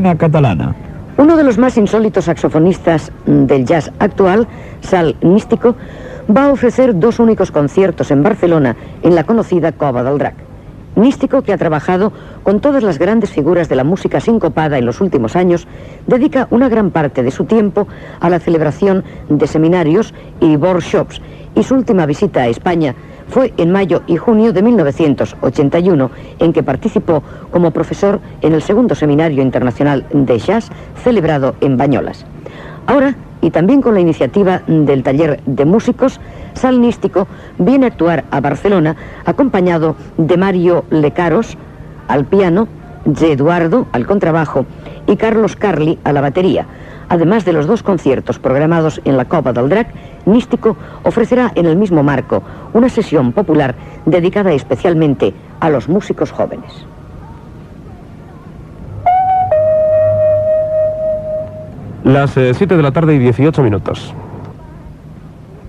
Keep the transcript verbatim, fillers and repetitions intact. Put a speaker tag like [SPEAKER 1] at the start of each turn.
[SPEAKER 1] Escena Catalana.
[SPEAKER 2] Uno de los más insólitos saxofonistas del jazz actual, Sal Nístico, va a ofrecer dos únicos conciertos en Barcelona en la conocida Cova del Drac. Nístico, que ha trabajado con todas las grandes figuras de la música sincopada en los últimos años, dedica una gran parte de su tiempo a la celebración de seminarios y workshops, y su última visita a España fue en mayo y junio de mil novecientos ochenta y uno, en que participó como profesor en el segundo Seminario Internacional de Jazz celebrado en Bañolas. Ahora, y también con la iniciativa del Taller de Músicos, Sal Nístico viene a actuar a Barcelona acompañado de Mario Lecaros al piano, G. Eduardo al contrabajo y Carlos Carli a la batería. Además de los dos conciertos programados en la Cova del Drac, Nístico ofrecerá en el mismo marco una sesión popular dedicada especialmente a los músicos jóvenes.
[SPEAKER 3] Las siete de la tarde y dieciocho minutos.